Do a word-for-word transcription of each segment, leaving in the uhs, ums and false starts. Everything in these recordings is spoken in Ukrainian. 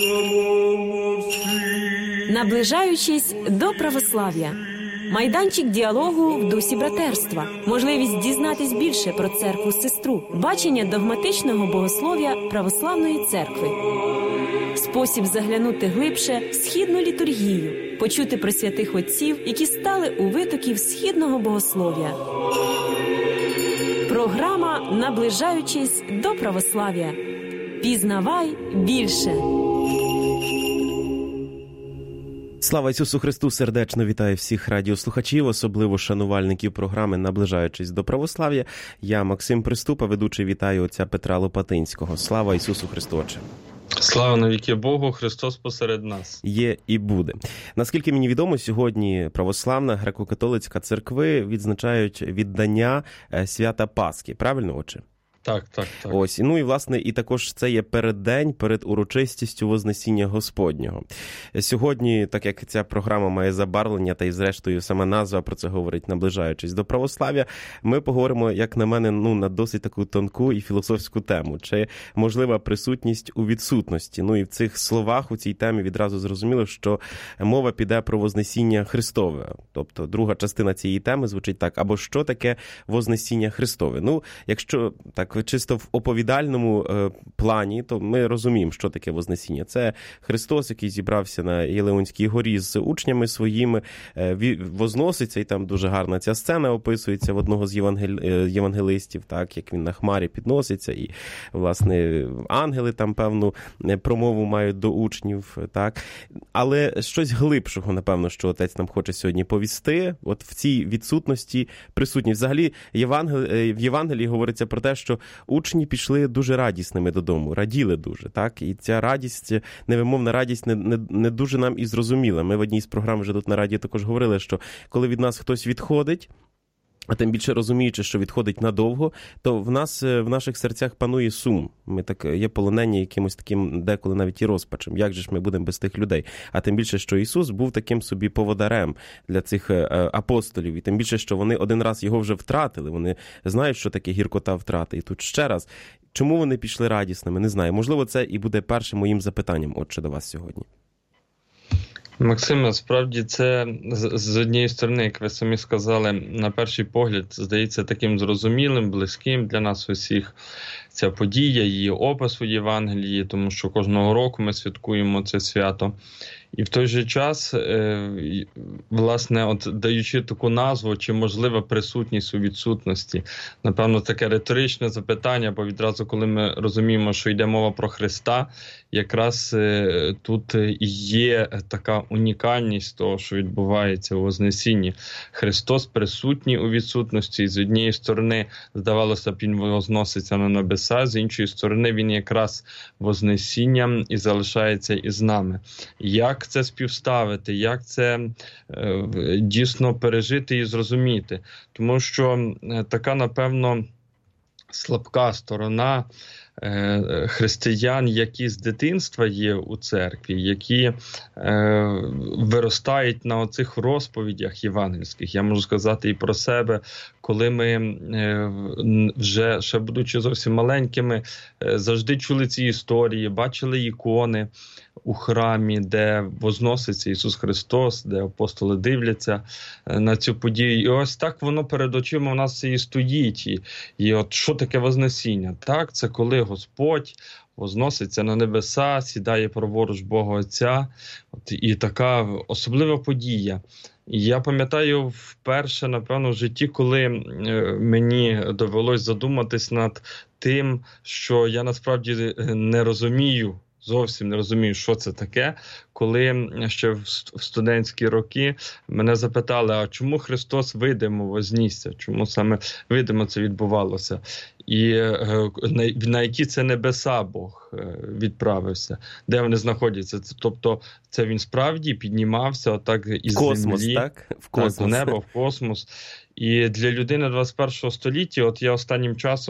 Наближаючись до православ'я. Майданчик діалогу в дусі братерства. Можливість дізнатись більше про церкву-сестру. Бачення догматичного богослов'я православної церкви. Спосіб заглянути глибше в східну літургію. Почути про святих отців, які стали у витоків східного богослов'я. Програма «Наближаючись до православ'я». Пізнавай більше. Слава Ісусу Христу! Сердечно вітаю всіх радіослухачів, особливо шанувальників програми «Наближаючись до православ'я». Я, Максим Приступа, ведучий, вітаю отця Петра Лопатинського. Слава Ісусу Христу, Отче! Слава навіки Богу, Христос посеред нас. Є і буде. Наскільки мені відомо, сьогодні православна греко-католицька церкви відзначають віддання свята Пасхи. Правильно, Отче? Так, так, так. Ось, ну і, власне, і також це є переддень перед урочистістю Вознесіння Господнього. Сьогодні, так як ця програма має забарвлення, та й зрештою сама назва про це говорить, наближаючись до православ'я, ми поговоримо, як на мене, ну, на досить таку тонку і філософську тему. Чи можлива присутність у відсутності? Ну і в цих словах, у цій темі відразу зрозуміло, що мова піде про Вознесіння Христове. Тобто друга частина цієї теми звучить так: або що таке Вознесіння Христове? Ну, якщо так чисто в оповідальному е, плані, то ми розуміємо, що таке Вознесіння. Це Христос, який зібрався на Єлеонській горі з учнями своїми, е, возноситься, і там дуже гарна ця сцена описується в одного з євангел... е, євангелистів, так, як він на хмарі підноситься, і, власне, ангели там певну промову мають до учнів, так. Але щось глибшого, напевно, що отець нам хоче сьогодні повісти, от в цій відсутності присутність. Взагалі, Євангел... в Євангелії говориться про те, що учні пішли дуже радісними додому, раділи дуже, так? І ця радість, невимовна радість не, не, не дуже нам і зрозуміла. Ми в одній з програм вже тут на радіо також говорили, що коли від нас хтось відходить, а тим більше розуміючи, що відходить надовго, то в нас, в наших серцях панує сум. Ми так є полонені якимось таким деколи навіть і розпачем. Як же ж ми будемо без тих людей? А тим більше, що Ісус був таким собі поводарем для цих апостолів. І тим більше, що вони один раз його вже втратили. Вони знають, що таке гіркота втрати. І тут ще раз, чому вони пішли радісними? Не знаю. Можливо, це і буде першим моїм запитанням, Отче, до вас сьогодні. Максим, насправді це з однієї сторони, як ви самі сказали, на перший погляд здається таким зрозумілим, близьким для нас усіх ця подія, її опис у Євангелії, тому що кожного року ми святкуємо це свято. І в той же час, власне, от даючи таку назву, чи можлива присутність у відсутності, напевно, таке риторичне запитання, бо відразу, коли ми розуміємо, що йде мова про Христа, якраз тут є така унікальність того, що відбувається у Вознесінні. Христос присутній у відсутності, і з однієї сторони, здавалося б, він возноситься на небеса, з іншої сторони, він якраз Вознесінням і залишається із нами. Як Як це співставити, як це е, дійсно пережити і зрозуміти? Тому що е, така, напевно, слабка сторона е, християн, які з дитинства є у церкві, які е, виростають на оцих розповідях євангельських. Я можу сказати і про себе, коли ми е, вже, ще будучи зовсім маленькими, е, завжди чули ці історії, бачили ікони у храмі, де возноситься Ісус Христос, де апостоли дивляться на цю подію. І ось так воно перед очима у нас і стоїть. І, і от що таке Вознесіння? Так, це коли Господь возноситься на небеса, сідає праворуч Бога Отця. От, і така особлива подія. І я пам'ятаю вперше, напевно, в житті, коли мені довелось задуматись над тим, що я насправді не розумію, зовсім не розумію, що це таке, коли ще в студентські роки мене запитали, а чому Христос видимо вознісся, чому саме видимо це відбувалося, і на, на які це небеса Бог відправився, де вони знаходяться. Тобто це він справді піднімався отак із космос, землі, так? В космос. Так, в небо, в космос. І для людини двадцять першого століття, от я останнім часом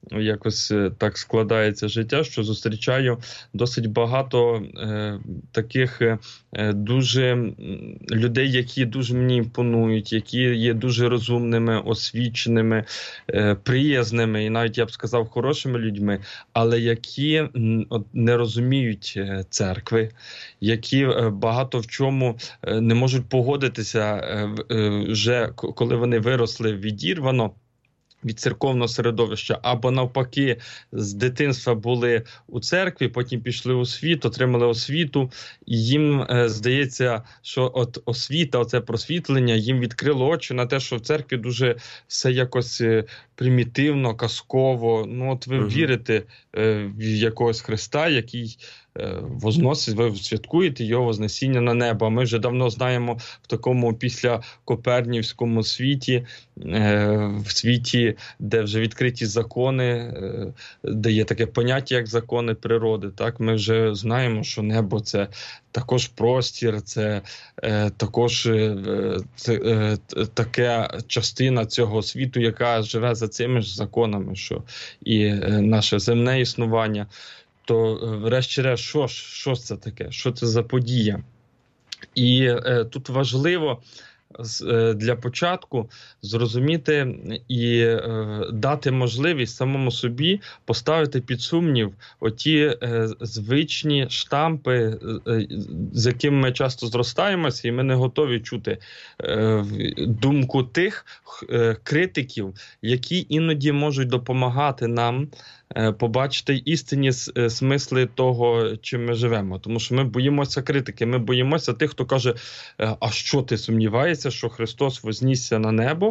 якось так складається життя, що зустрічаю досить багато е, таких е, дуже людей, які дуже мені імпонують, які є дуже розумними, освіченими, е, приязними і навіть, я б сказав, хорошими людьми, але які не розуміють церкви, які багато в чому не можуть погодитися вже, коли вони виросли відірвано від церковного середовища, або навпаки, з дитинства були у церкві, потім пішли у світ, отримали освіту, і їм е, здається, що от освіта, оце просвітлення, їм відкрило очі на те, що в церкві дуже все якось е, примітивно, казково. Ну от ви угу. вірите е, в якогось Христа, який е, возносить, ви святкуєте його вознесіння на небо. А ми вже давно знаємо в такому післякопернівському світі, е, в світі, де вже відкриті закони, е, де є таке поняття, як закони природи. Так, ми вже знаємо, що небо – це також простір, це е, також е, це, е, така частина цього світу, яка живе за цими ж законами, що і е, наше земне існування. То, е, врешті-решт, що ж, що ж це таке? Що це за подія? І е, тут важливо для початку зрозуміти і е, дати можливість самому собі поставити під сумнів оті е, звичні штампи, е, з якими ми часто зростаємося, і ми не готові чути е, думку тих е, критиків, які іноді можуть допомагати нам е, побачити істинні смисли того, чим ми живемо. Тому що ми боїмося критики, ми боїмося тих, хто каже, а що ти сумніваєшся, що Христос вознісся на небо?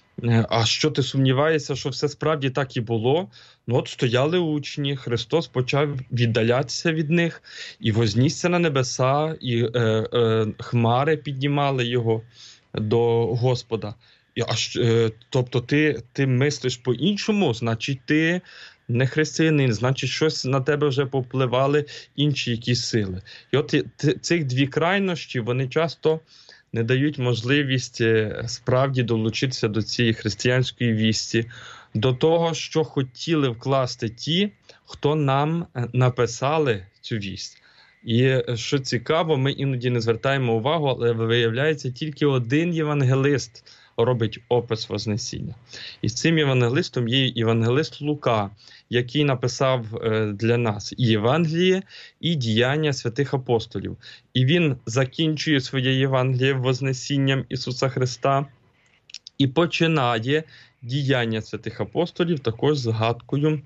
А що ти сумніваєшся, що все справді так і було? Ну от стояли учні, Христос почав віддалятися від них і вознісся на небеса, і е, е, хмари піднімали його до Господа. І, а, е, тобто ти, ти мислиш по-іншому, значить ти не християнин, значить щось на тебе вже попливали інші якісь сили. І от цих дві крайнощі, вони часто не дають можливість справді долучитися до цієї християнської вісті, до того, що хотіли вкласти ті, хто нам написали цю вість. І що цікаво, ми іноді не звертаємо увагу, але виявляється, тільки один євангелист робить опис Вознесіння. І з цим євангелистом є євангелист Лука, який написав для нас і Євангеліє, і діяння святих апостолів. І він закінчує своє Євангеліє Вознесінням Ісуса Христа і починає діяння святих апостолів також згадкою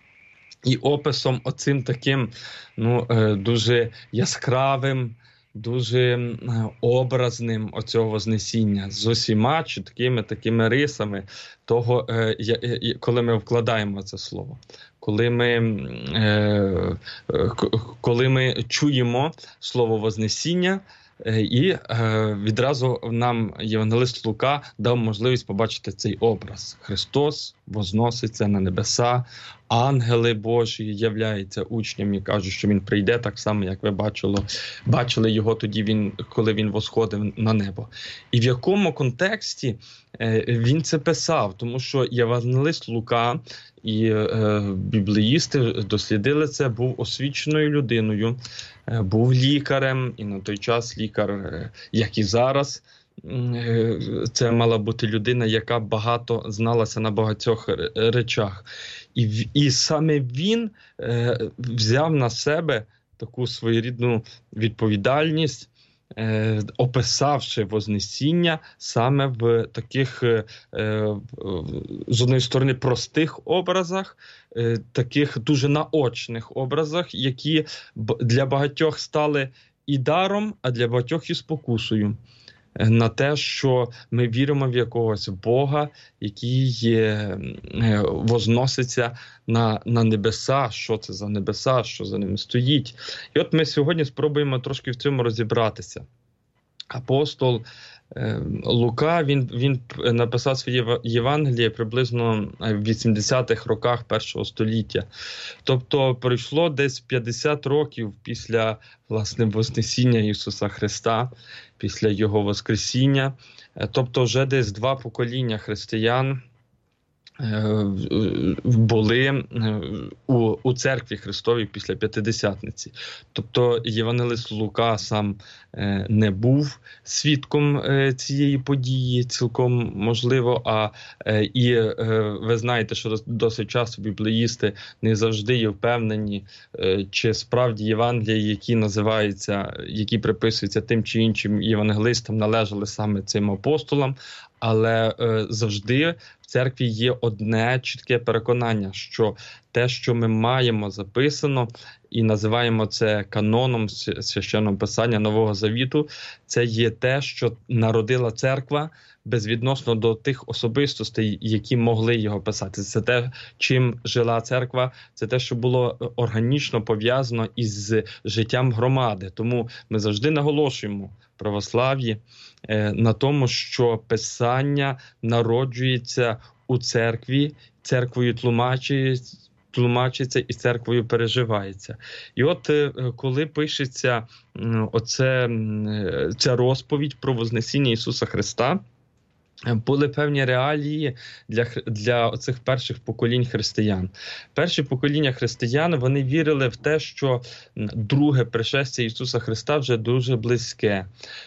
і описом оцим таким ну, дуже яскравим, дуже образним оцього Вознесіння, з усіма чіткими такими рисами того, коли ми вкладаємо це слово. Коли ми, коли ми чуємо слово Вознесіння, і відразу нам євангелист Лука дав можливість побачити цей образ. Христос возноситься на небеса, ангели Божі являються учням і кажуть, що він прийде так само, як ви бачили, бачили його тоді, він, коли він восходив на небо. І в якому контексті він це писав? Тому що євангелист Лука і е, біблеїсти дослідили це, був освіченою людиною, е, був лікарем, і на той час лікар, е, як і зараз, е, це мала бути людина, яка багато зналася на багатьох речах. І, і саме він е, взяв на себе таку своєрідну відповідальність, Е, описавши Вознесіння саме в таких, е, з однієї сторони, простих образах, е, таких дуже наочних образах, які для багатьох стали і даром, а для багатьох і спокусою на те, що ми віримо в якогось Бога, який е, возноситься на, на небеса. Що це за небеса, що за ними стоїть. І от ми сьогодні спробуємо трошки в цьому розібратися. Апостол е, Лука, він, він написав своє Євангеліє приблизно в вісімдесятих роках першого століття. Тобто пройшло десь п'ятдесят років після, власне, Вознесіння Ісуса Христа, після Його Воскресіння. Тобто вже десь два покоління християн були у, у церкві Христовій після П'ятидесятниці. Тобто євангелист Лука сам не був свідком цієї події, цілком можливо, а і ви знаєте, що досить часто біблеїсти не завжди є впевнені, чи справді Євангелії, які називаються, які приписуються тим чи іншим євангелистам, належали саме цим апостолам, але завжди в церкві є одне чітке переконання, що те, що ми маємо записано і називаємо це каноном Священного Писання Нового Завіту, це є те, що народила церква безвідносно до тих особистостей, які могли його писати. Це те, чим жила церква, це те, що було органічно пов'язано із життям громади. Тому ми завжди наголошуємо в православ'ї на тому, що Писання народжується у церкві, церквою тлумачується, тлумачиться і церквою переживається. І от коли пишеться оце, ця розповідь про Вознесіння Ісуса Христа, були певні реалії для, для оцих перших поколінь християн. Перші покоління християн, вони вірили в те, що друге пришестя Ісуса Христа вже дуже близьке,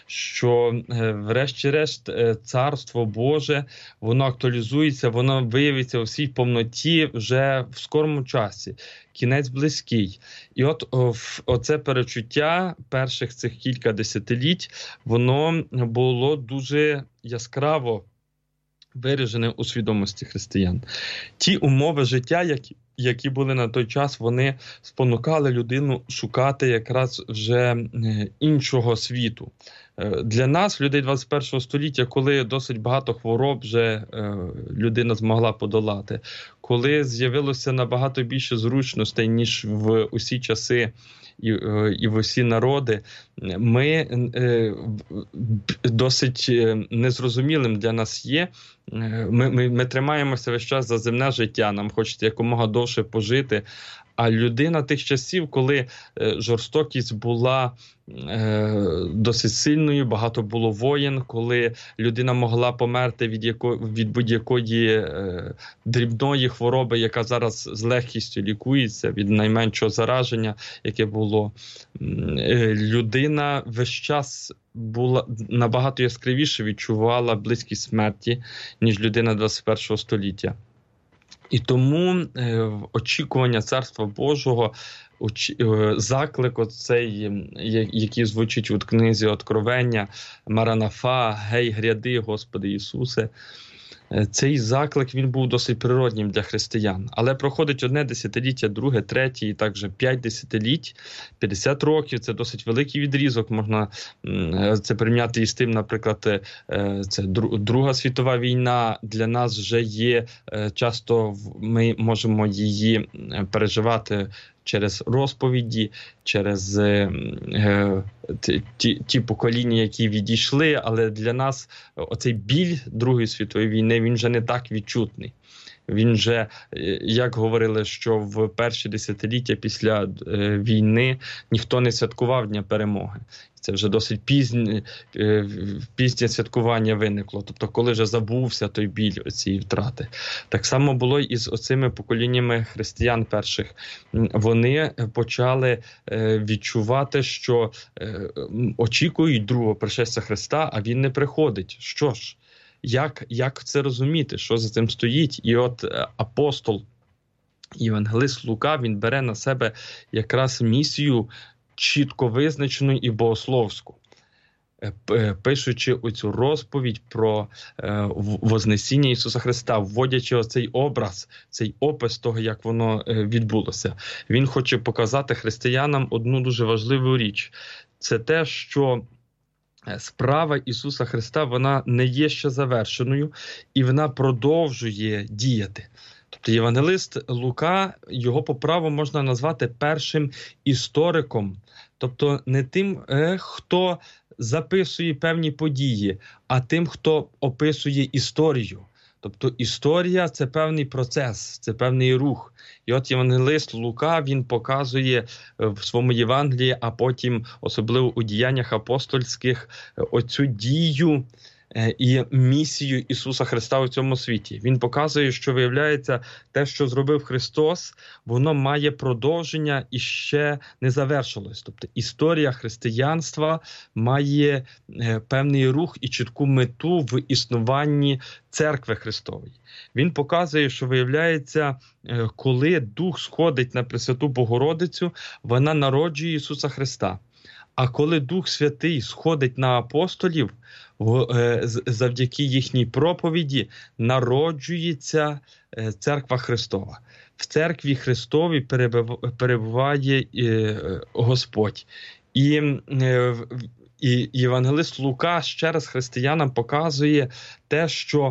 що врешті-решт Царство Боже, воно актуалізується, воно виявиться у всій повноті вже в скорому часі. Кінець близький. І от о, оце перечуття перших цих кілька десятиліть, воно було дуже яскраво виражене у свідомості християн. Ті умови життя, які, які були на той час, вони спонукали людину шукати якраз вже іншого світу. Для нас, людей двадцять першого століття, коли досить багато хвороб вже е, людина змогла подолати, коли з'явилося набагато більше зручностей, ніж в усі часи і, е, і в усі народи, ми е, досить незрозумілим для нас є. Ми, ми, ми тримаємося весь час за земне життя, нам хочеться якомога довше пожити. А людина тих часів, коли е, жорстокість була е, досить сильною, багато було воєн, коли людина могла померти від, яко, від будь-якої е, дрібної хвороби, яка зараз з легкістю лікується, від найменшого зараження, яке було, е, людина весь час була набагато яскравіше відчувала близькість смерті, ніж людина двадцять першого століття. І тому е, очікування Царства Божого, очі, е, заклик оцей, який звучить у книзі Откровення, Маранафа, гей, гряди, Господи Ісусе, е, цей заклик, він був досить природнім для християн. Але проходить одне десятиліття, друге, третє, і також п'ять десятиліть, п'ятдесят років, це досить великий відрізок, можна е, це порівняти із тим, наприклад, е, це Друга світова війна для нас вже є, е, часто ми можемо її переживати через розповіді, через е, е, ті, ті покоління, які відійшли, але для нас оцей біль Другої світової війни, він вже не так відчутний. Він вже, як говорили, що в перші десятиліття після е, війни ніхто не святкував Дня Перемоги. Це вже досить пізнє, е, пізнє святкування виникло. Тобто, коли вже забувся той біль цієї втрати. Так само було і з оцими поколіннями християн перших. Вони почали е, відчувати, що е, очікують другого пришестя Христа, а він не приходить. Що ж? Як, як це розуміти, що за цим стоїть? І от апостол, євангелист Лука, він бере на себе якраз місію чітко визначену і богословську, пишучи оцю розповідь про е, Вознесіння Ісуса Христа, вводячи оцей образ, цей опис того, як воно е, відбулося. Він хоче показати християнам одну дуже важливу річ. Це те, що справа Ісуса Христа, вона не є ще завершеною, і вона продовжує діяти. Тобто євангелист Лука, його по праву можна назвати першим істориком. Тобто не тим, хто записує певні події, а тим, хто описує історію. Тобто історія – це певний процес, це певний рух. І от євангелист Лука, він показує в своєму Євангелії, а потім особливо у діяннях апостольських, оцю дію і місію Ісуса Христа у цьому світі. Він показує, що, виявляється, те, що зробив Христос, воно має продовження і ще не завершилось. Тобто історія християнства має певний рух і чітку мету в існуванні Церкви Христової. Він показує, що, виявляється, коли Дух сходить на Пресвяту Богородицю, вона народжує Ісуса Христа. А коли Дух Святий сходить на апостолів, завдяки їхній проповіді народжується Церква Христова. В Церкві Христовій перебуває Господь. І І євангелист Лука ще раз християнам показує те, що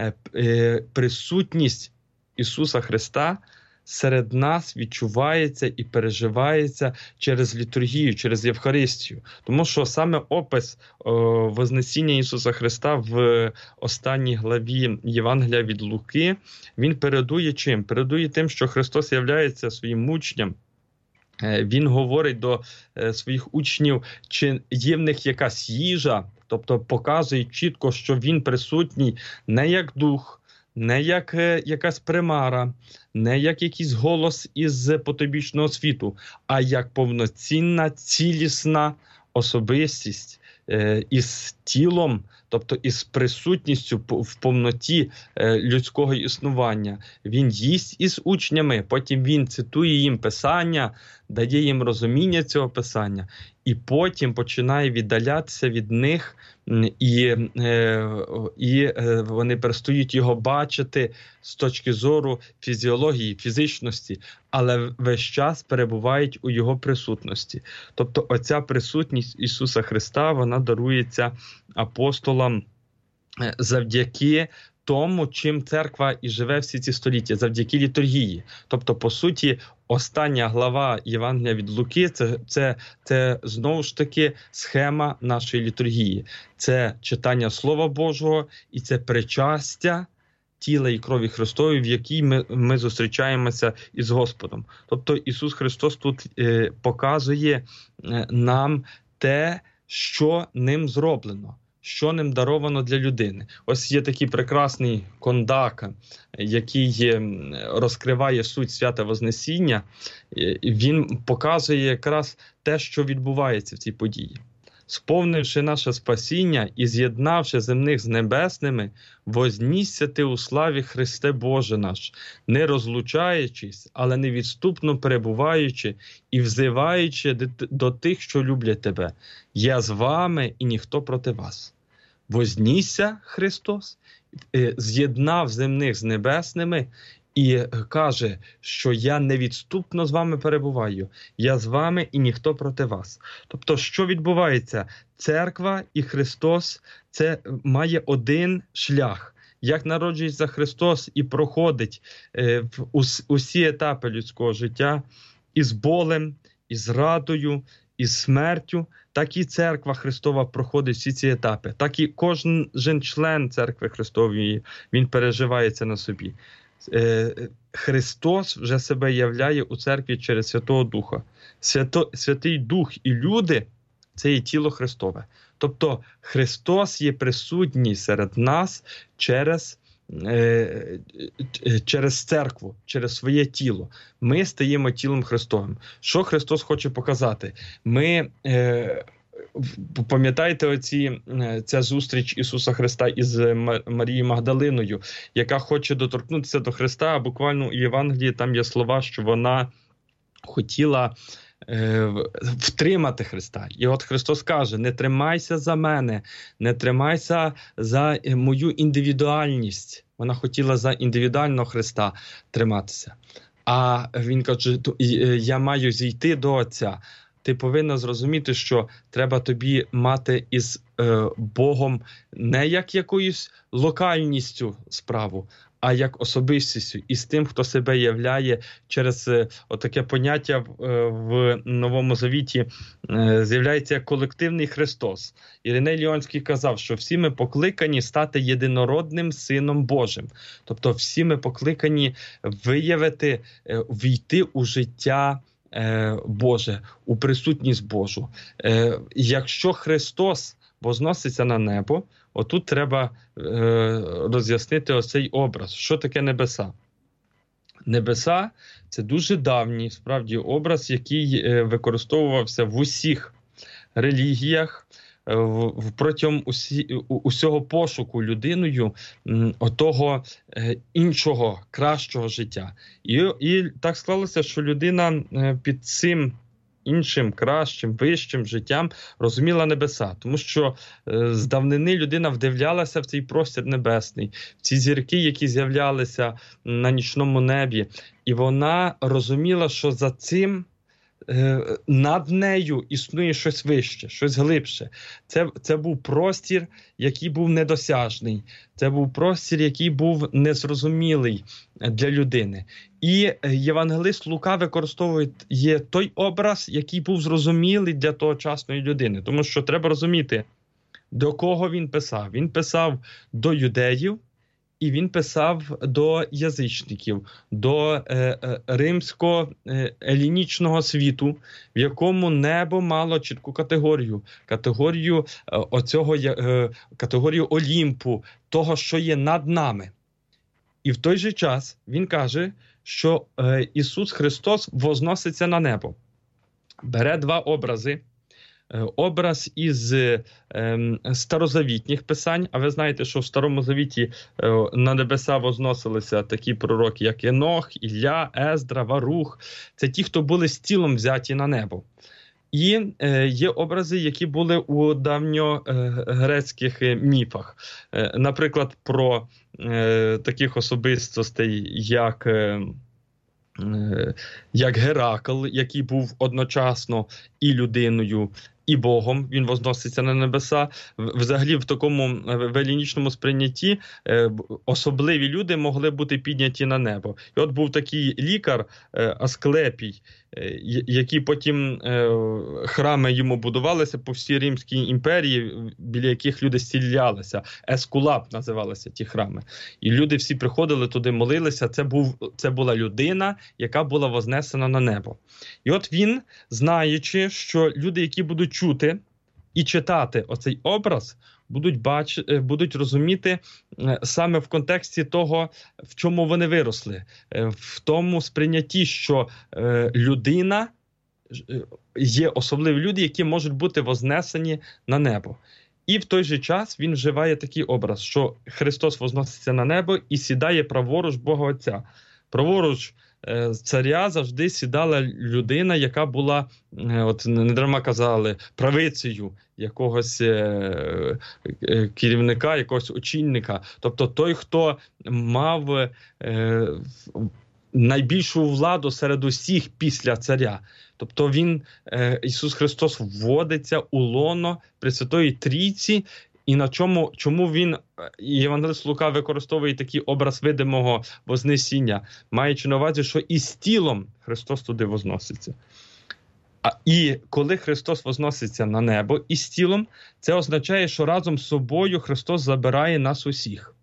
присутність Ісуса Христа серед нас відчувається і переживається через літургію, через Євхаристію. Тому що саме опис о, Вознесіння Ісуса Христа в останній главі Євангелія від Луки, він передує чим? Передує тим, що Христос являється своїм учням. Він говорить до своїх учнів, чи є в них якась їжа, тобто показує чітко, що він присутній не як дух, не як якась примара, не як якийсь голос із потойбічного світу, а як повноцінна, цілісна особистість із тілом, тобто із присутністю в повноті людського існування. Він їсть із учнями, потім він цитує їм Писання, дає їм розуміння цього Писання, і потім починає віддалятися від них, і, і вони перестають його бачити з точки зору фізіології, фізичності, але весь час перебувають у його присутності. Тобто оця присутність Ісуса Христа, вона дарується апостолам завдяки тому, чим церква і живе всі ці століття, завдяки літургії. Тобто, по суті, остання глава Євангелія від Луки це, – це, це знову ж таки схема нашої літургії. Це читання Слова Божого і це причастя тіла і крові Христової, в якій ми, ми зустрічаємося із Господом. Тобто Ісус Христос тут е, показує е, нам те, що ним зроблено, що ним даровано для людини. Ось є такий прекрасний кондак, який розкриває суть свята Вознесіння. Він показує якраз те, що відбувається в цій події. Сповнивши наше спасіння і з'єднавши земних з небесними, вознісся ти у славі Христе Боже наш, не розлучаючись, але невідступно перебуваючи і взиваючи до тих, що люблять тебе. Я з вами і ніхто проти вас. Вознісся Христос, з'єднав земних з небесними і каже, що я невідступно з вами перебуваю, я з вами і ніхто проти вас. Тобто, що відбувається? Церква і Христос – це має один шлях. Як народжується Христос і проходить е, в ус, усі етапи людського життя із болем, із радою, із смертю, так і Церква Христова проходить всі ці етапи. Так і кожен член Церкви Христової, він переживає це на собі. Христос вже себе являє у церкві через Святого Духа. Свято, Святий Дух і люди – це є тіло Христове. Тобто Христос є присутній серед нас через, е, через церкву, через своє тіло. Ми стаємо тілом Христовим. Що Христос хоче показати? Ми... Е, Пам'ятаєте оці, ця зустріч Ісуса Христа із Марією Магдалиною, яка хоче доторкнутися до Христа, а буквально у Євангелії там є слова, що вона хотіла е, втримати Христа. І от Христос каже, не тримайся за мене, не тримайся за мою індивідуальність. Вона хотіла за індивідуального Христа триматися. А він каже, я маю зійти до Отця. Ти повинна зрозуміти, що треба тобі мати із е, Богом не як якоюсь локальністю справу, а як особистістю, і з тим, хто себе являє через е, отаке поняття в, е, в Новому Завіті, е, з'являється як колективний Христос. Іриней Ліонський казав, що всі ми покликані стати єдинородним Сином Божим. Тобто всі ми покликані виявити, е, війти у життя Боже, у присутність Божу. Якщо Христос возноситься на небо, отут треба е, роз'яснити оцей образ. Що таке небеса? Небеса – це дуже давній, справді, образ, який е, використовувався в усіх релігіях, е, в, протягом усі, у, усього пошуку людиною м, отого е, іншого, кращого життя. І, і так склалося, що людина е, під цим іншим, кращим, вищим життям розуміла небеса. Тому що е, з давнини людина вдивлялася в цей простір небесний, в ці зірки, які з'являлися на нічному небі. І вона розуміла, що за цим е, над нею існує щось вище, щось глибше. Це, це був простір, який був недосяжний. Це був простір, який був незрозумілий для людини. І євангелист Лука використовує є той образ, який був зрозумілий для тогочасної людини. Тому що треба розуміти, до кого він писав. Він писав до юдеїв, і він писав до язичників, до е, е, римсько-елінічного світу, в якому небо мало чітку категорію, категорію е, оцього, е, категорію Олімпу, того, що є над нами. І в той же час він каже, що е, Ісус Христос возноситься на небо. Бере два образи. Образ із е, старозавітніх писань, а ви знаєте, що в Старому Завіті е, на небеса возносилися такі пророки, як Енох, Ілля, Ездра, Варух. Це ті, хто були з тілом взяті на небо. І е, є образи, які були у давньогрецьких е, міфах. Е, наприклад, про е, таких особистостей, як... Е, як Геракл, який був одночасно і людиною, і Богом, він возноситься на небеса. Взагалі, в такому велінічному сприйнятті особливі люди могли бути підняті на небо. І от був такий лікар Асклепій, який потім храми йому будувалися по всій Римській імперії, біля яких люди зцілялися. Ескулап називалися ті храми. І люди всі приходили туди, молилися. Це, був, це була людина, яка була вознесена на небо. І от він, знаючи, що люди, які будуть чути і читати оцей образ, будуть бачити, будуть розуміти саме в контексті того, в чому вони виросли, в тому сприйнятті, що людина, є особливі люди, які можуть бути вознесені на небо. І в той же час він вживає такий образ, що Христос возноситься на небо і сідає праворуч Бога Отця. Праворуч царя завжди сідала людина, яка була, от недарма казали, правицею якогось е, е, керівника, якогось очільника. Тобто той, хто мав е, найбільшу владу серед усіх після царя. Тобто він, е, Ісус Христос, вводиться у лоно Пресвятої Трійці. І на чому, чому він, євангелист Лука, використовує такий образ видимого вознесіння, маючи на увазі, що і з тілом Христос туди возноситься. А, і коли Христос возноситься на небо і з тілом, це означає, що разом з собою Христос забирає нас усіх.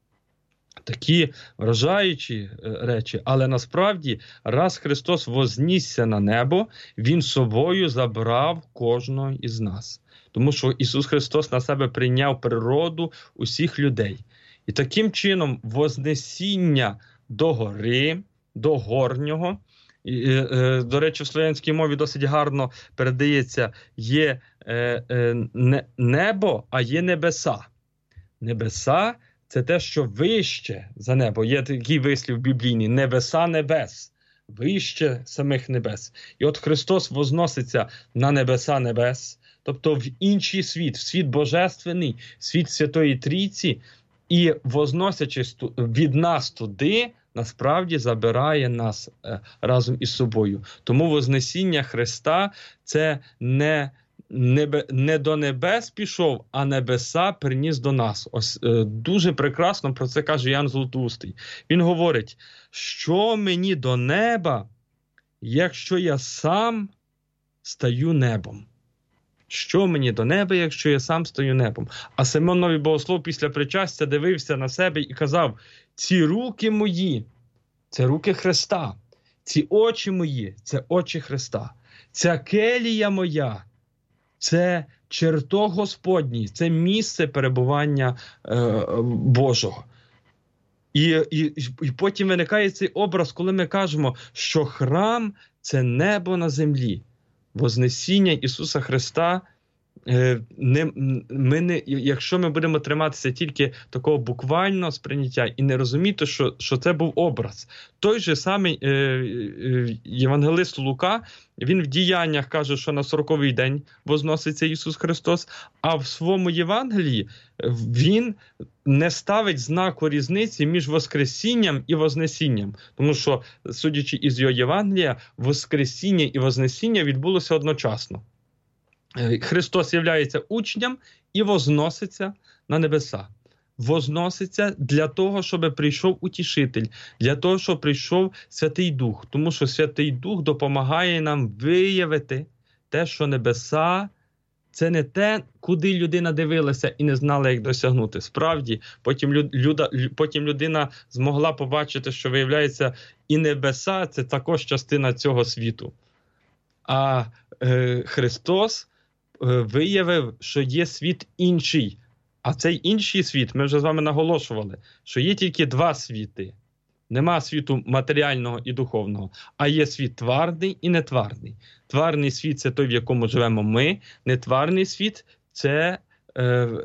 Такі вражаючі речі, але насправді, раз Христос вознісся на небо, Він собою забрав кожного із нас. Тому що Ісус Христос на себе прийняв природу усіх людей. І таким чином вознесіння до гори, до горнього, і, е, до речі, в слов'янській мові досить гарно передається, є е, е, не, небо, а є небеса. Небеса – це те, що вище за небо. Є такий вислів біблійний – небеса небес, вище самих небес. І от Христос возноситься на небеса небес, тобто в інший світ, в світ божественний, в світ Святої Трійці, і возносячись від нас туди, насправді забирає нас е, разом із собою. Тому вознесіння Христа – це не, небе, не до небес пішов, а небеса приніс до нас. Ось е, дуже прекрасно про це каже Ян Златоустий. Він говорить, що мені до неба, якщо я сам стаю небом. Що мені до неба, якщо я сам стою небом? А Симон Новий Богослов після причастя дивився на себе і казав, ці руки мої – це руки Христа, ці очі мої – це очі Христа, ця келія моя – це чертог Господній, це місце перебування е, Божого. І, і, і потім виникає цей образ, коли ми кажемо, що храм – це небо на землі. Вознесіння Ісуса Христа, е, не, ми не, якщо ми будемо триматися тільки такого буквального сприйняття і не розуміти, що, що це був образ. Той же самий е, е, євангелист Лука, він в діяннях каже, що на сороковий день возноситься Ісус Христос, а в своєму Євангелії він не ставить знаку різниці між Воскресінням і Вознесінням. Тому що, судячи із його Євангелія, Воскресіння і Вознесіння відбулося одночасно. Христос являється учнем і возноситься на небеса. Возноситься для того, щоб прийшов Утішитель, для того, щоб прийшов Святий Дух. Тому що Святий Дух допомагає нам виявити те, що небеса – це не те, куди людина дивилася і не знала, як досягнути. Справді, потім, люда, потім людина змогла побачити, що, виявляється, і небеса – це також частина цього світу. А е, Христос е, виявив, що є світ інший. А цей інший світ, ми вже з вами наголошували, що є тільки два світи. Нема світу матеріального і духовного, а є світ тварний і нетварний. Тварний світ – це той, в якому живемо ми, нетварний світ – це е,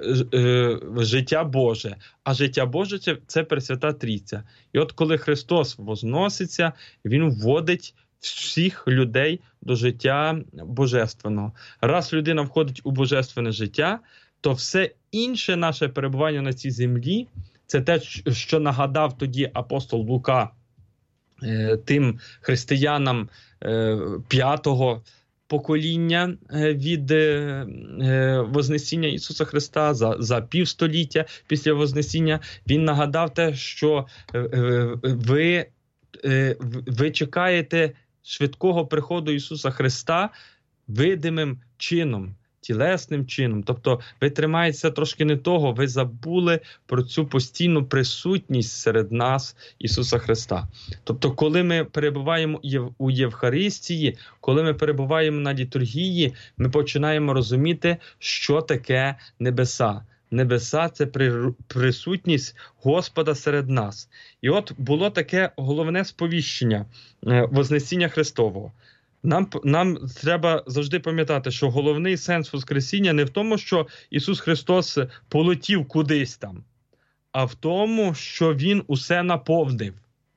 е, життя Боже, а життя Боже це, – це Пресвята Трійця. І от коли Христос возноситься, Він вводить всіх людей до життя божественного. Раз людина входить у божественне життя, то все інше наше перебування на цій землі – це те, що нагадав тоді апостол Лука е, тим християнам е, п'ятого покоління е, від е, Вознесіння Ісуса Христа за, за півстоліття після Вознесіння. Він нагадав те, що е, е, ви, е, ви чекаєте швидкого приходу Ісуса Христа видимим чином, тілесним чином. Тобто ви тримаєтеся трошки не того, ви забули про цю постійну присутність серед нас Ісуса Христа. Тобто коли ми перебуваємо у Євхаристії, коли ми перебуваємо на літургії, ми починаємо розуміти, що таке небеса. Небеса – це присутність Господа серед нас. І от було таке головне сповіщення Вознесіння Христового. Нам, нам треба завжди пам'ятати, що головний сенс Воскресіння не в тому, що Ісус Христос полетів кудись там, а в тому, що Він усе наповнив.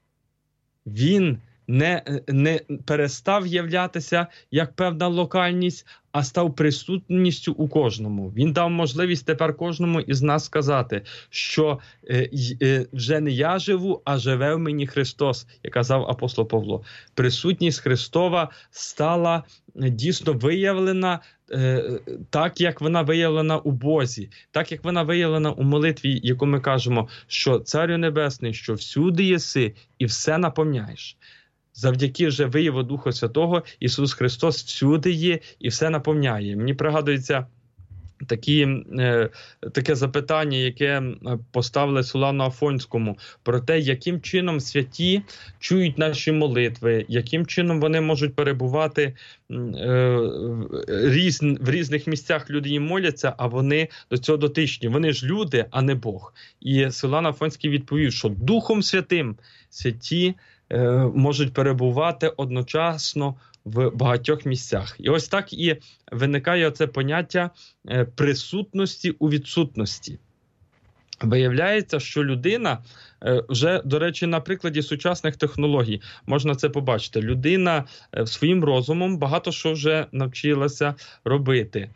Він не, не перестав являтися як певна локальність, а став присутністю у кожному. Він дав можливість тепер кожному із нас сказати, що е, е, вже не я живу, а живе в мені Христос, як казав апостол Павло. Присутність Христова стала дійсно виявлена е, так, як вона виявлена у Бозі, так, як вона виявлена у молитві, яку ми кажемо, що Царю Небесний, що всюди єси і все наповняєш. Завдяки вже вияву Духа Святого Ісус Христос всюди є і все наповняє. Мені пригадується такі, е, таке запитання, яке поставили Солану Афонському, про те, яким чином святі чують наші молитви, яким чином вони можуть перебувати е, різ, в різних місцях люди їм моляться, а вони до цього дотичні. Вони ж люди, а не Бог. І Солан Афонський відповів, що Духом Святим святі е, можуть перебувати одночасно в багатьох місцях. І ось так і виникає оце поняття присутності у відсутності. Виявляється, що людина, вже, до речі, на прикладі сучасних технологій можна це побачити. Людина своїм розумом багато що вже навчилася робити.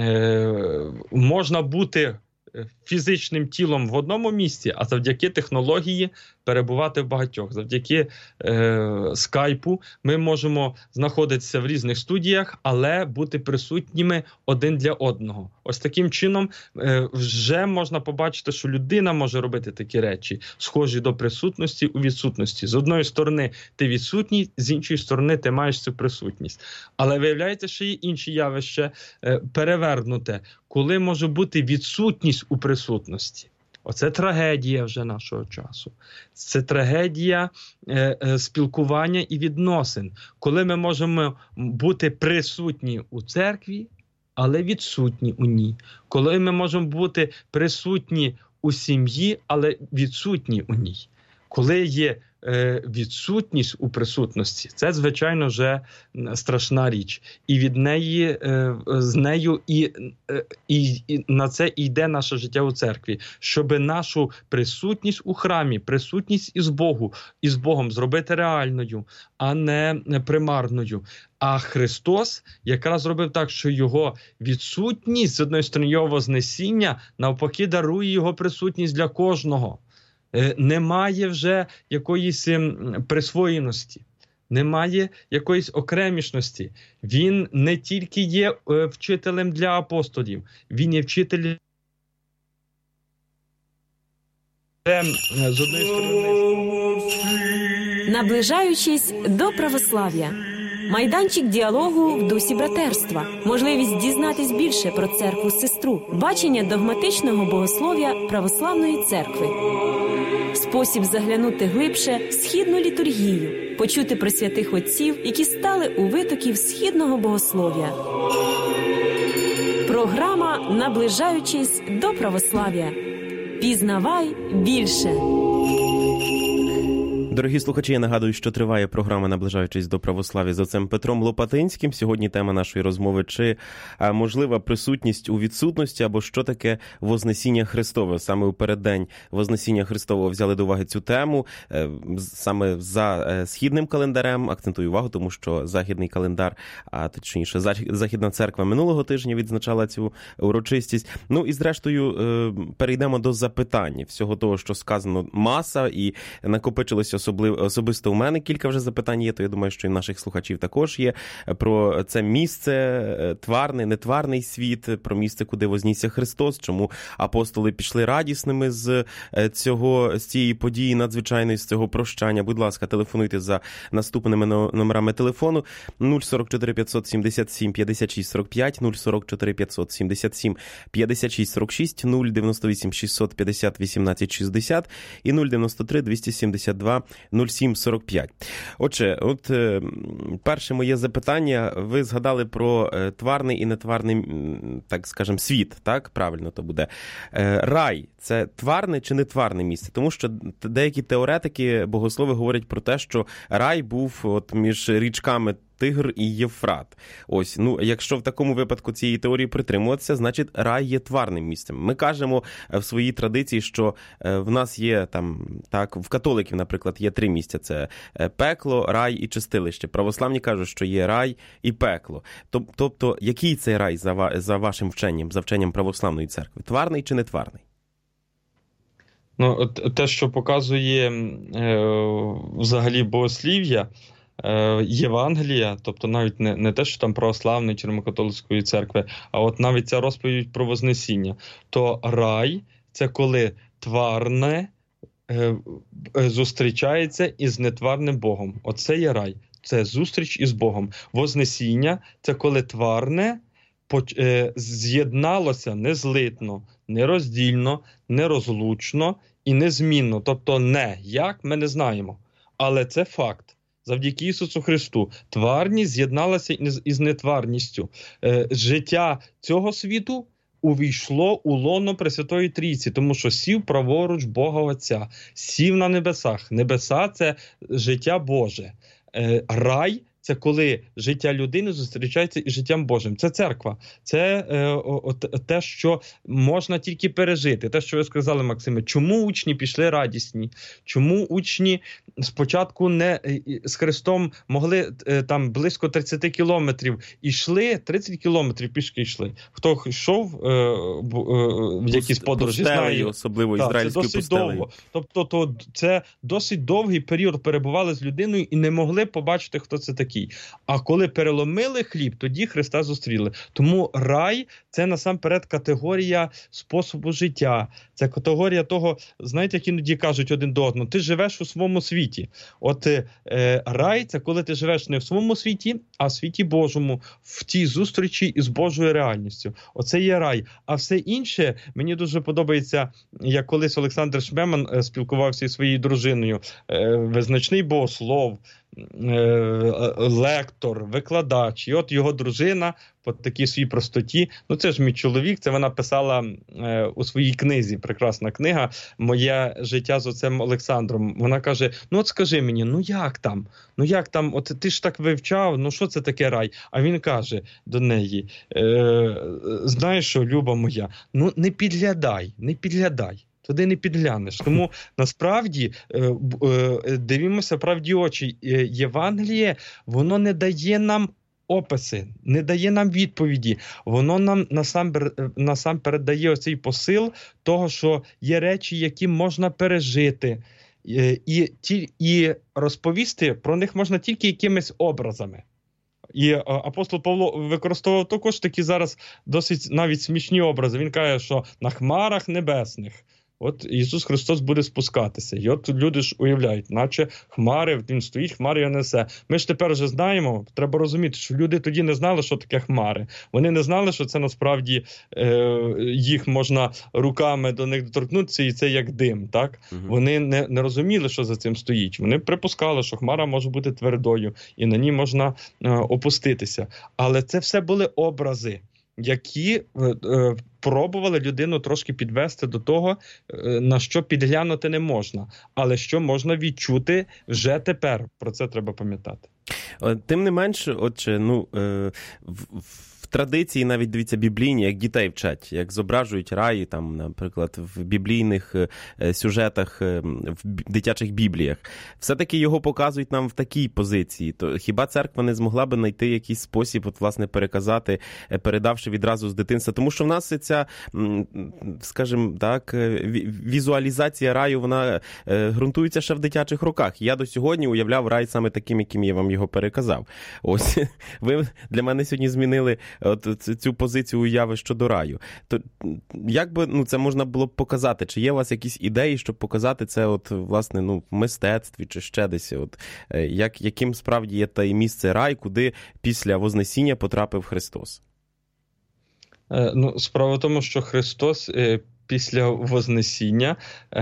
Е, можна бути фізичним тілом в одному місці, а завдяки технології перебувати в багатьох. Завдяки е, скайпу ми можемо знаходитися в різних студіях, але бути присутніми один для одного. Ось таким чином е, вже можна побачити, що людина може робити такі речі, схожі до присутності у відсутності. З одної сторони ти відсутній, з іншої сторони ти маєш цю присутність. Але виявляється, що є інші явища е, перевернуте, коли може бути відсутність у присутності. Оце трагедія вже нашого часу. Це трагедія е, е, спілкування і відносин. Коли ми можемо бути присутні у церкві, але відсутні у ній. Коли ми можемо бути присутні у сім'ї, але відсутні у ній. Коли є е, відсутність у присутності, це, звичайно, вже страшна річ. І від неї, е, з нею і, е, і, і на це і йде наше життя у церкві. Щоб нашу присутність у храмі, присутність із Богу, із Богом зробити реальною, а не примарною. А Христос якраз зробив так, що його відсутність, з одної сторони, його вознесіння, навпаки, дарує його присутність для кожного. Немає вже якоїсь присвоєності, немає якоїсь окремішності. Він не тільки є вчителем для апостолів, він є вчителем з одної сторони. Наближаючись до православ'я. Майданчик діалогу в дусі братерства. Можливість дізнатись більше про церкву-сестру. Бачення догматичного богослов'я православної церкви. Спосіб заглянути глибше в східну літургію. Почути про святих отців, які стали у витоків східного богослов'я. Програма «Наближаючись до православ'я». Пізнавай більше. Дорогі слухачі, я нагадую, що триває програма «Наближаючись до православ'я» з отцем Петром Лопатинським. Сьогодні тема нашої розмови – чи а, можлива присутність у відсутності, або що таке Вознесіння Христове. Саме у переддень Вознесіння Христового взяли до уваги цю тему, е, саме за е, східним календарем. Акцентую увагу, тому що західний календар, а точніше Західна церква минулого тижня відзначала цю урочистість. Ну і зрештою е, перейдемо до запитань. Всього того, що сказано, маса, і накопичилося Особливо, особисто у мене кілька вже запитань є, то я думаю, що і в наших слухачів також є про це місце, тварний, нетварний світ, про місце, куди вознісся Христос, чому апостоли пішли радісними з цього, з цієї події надзвичайної, з цього прощання. Будь ласка, телефонуйте за наступними номерами телефону нуль сорок чотири п'ятсот сімдесят сім п'ятдесят шість сорок п'ять, нуль сорок чотири п'ятсот сімдесят сім п'ятдесят шість сорок шість, нуль дев'яносто вісім шістсот п'ятдесят вісімнадцять шістдесят і нуль дев'яносто три двісті сімдесят два нуль сім сорок п'ять. Отже, от е, перше моє запитання. Ви згадали про е, тварний і нетварний, так скажемо, світ, так? Правильно то буде. Е, рай – це тварне чи нетварне місце? Тому що деякі теоретики, богослови говорять про те, що рай був от між річками Тигр і Євфрат. Ось, ну, якщо в такому випадку цієї теорії притримуватися, значить рай є тварним місцем. Ми кажемо в своїй традиції, що в нас є там, так, в католиків, наприклад, є три місця. Це пекло, рай і чистилище. Православні кажуть, що є рай і пекло. Тобто, який це рай за, за вашим вченням, за вченням православної церкви? Тварний чи нетварний? Ну, те, що показує е, взагалі богослів'я, Євангелія, тобто навіть не, не те, що там православної чи римокатолицької церкви, а от навіть ця розповідь про Вознесіння, то рай – це коли тварне е, е, зустрічається із нетварним Богом. Оце є рай, це зустріч із Богом. Вознесіння – це коли тварне е, з'єдналося незлитно, нероздільно, нерозлучно і незмінно. Тобто не як, ми не знаємо, але це факт. Завдяки Ісусу Христу. Тварність з'єдналася із нетварністю. Е, життя цього світу увійшло у лоно Пресвятої Трійці, тому що сів праворуч Бога Отця, сів на небесах. Небеса – це життя Боже. Е, рай – це коли життя людини зустрічається із життям Божим. Це церква. Це е, о, те, що можна тільки пережити. Те, що ви сказали, Максиме. Чому учні пішли радісні? Чому учні спочатку не з Христом могли е, там близько тридцять кілометрів і йшли, тридцять кілометрів пішки йшли. Хто йшов е, в якісь подорожі, знає. Особливо так, ізраїльською це досить пустелею. довго. Тобто то, це досить довгий період перебували з людиною і не могли побачити, хто це такий. А коли переломили хліб, тоді Христа зустріли. Тому рай – це насамперед категорія способу життя. Це категорія того, знаєте, як іноді кажуть один до одного, ти живеш у своєму світі. От е, рай – це коли ти живеш не в своєму світі, а в світі Божому, в тій зустрічі із Божою реальністю. Оце є рай. А все інше, мені дуже подобається, як колись Олександр Шмеман спілкувався зі своєю дружиною, е, визначний богослов, лектор, викладач, і от його дружина по такій своїй простоті, ну це ж мій чоловік, це вона писала е, у своїй книзі, прекрасна книга «Моє життя з отцем Олександром». Вона каже, ну от скажи мені, ну як там? Ну як там, от ти ж так вивчав, ну що це таке рай? А він каже до неї, е, знаєш що, Люба моя, ну не підглядай, не підглядай. Туди не підглянеш. Тому насправді дивимося правді очі. Євангеліє, воно не дає нам описи, не дає нам відповіді. Воно нам насамперед, насамперед дає оцей посил того, що є речі, які можна пережити. І, і, і розповісти про них можна тільки якимись образами. І апостол Павло використовував також такі зараз досить навіть смішні образи. Він каже, що на хмарах небесних от Ісус Христос буде спускатися. І от люди ж уявляють, наче хмари, Він стоїть, хмари його несе. Ми ж тепер вже знаємо, треба розуміти, що люди тоді не знали, що таке хмари. Вони не знали, що це насправді е, їх можна руками до них доторкнутися, і це як дим, так? Угу. Вони не, не розуміли, що за цим стоїть. Вони припускали, що хмара може бути твердою, і на ній можна е, опуститися. Але це все були образи, які е, е, пробували людину трошки підвести до того, е, на що підглянути не можна, але що можна відчути вже тепер. Про це треба пам'ятати. Тим не менш, отже, ну, е, в, в традиції навіть, дивіться, біблійні, як дітей вчать, як зображують рай, там, наприклад, в біблійних е, сюжетах, е, в дитячих бібліях. Все-таки його показують нам в такій позиції. То хіба церква не змогла би знайти якийсь спосіб, от, власне, переказати, передавши відразу з дитинства? Тому що в нас ця, скажімо так, візуалізація раю, вона е, ґрунтується ще в дитячих роках. Я до сьогодні уявляв рай саме таким, яким я вам його переказав. Ось, ви для мене сьогодні змінили от цю позицію уяви щодо раю. То як би, ну, це можна було б показати? Чи є у вас якісь ідеї, щоб показати це, от, власне, ну, в мистецтві чи ще десь? От, як, яким справді є те місце рай, куди після Вознесіння потрапив Христос? Е, ну, справа в тому, що Христос е, після Вознесіння е,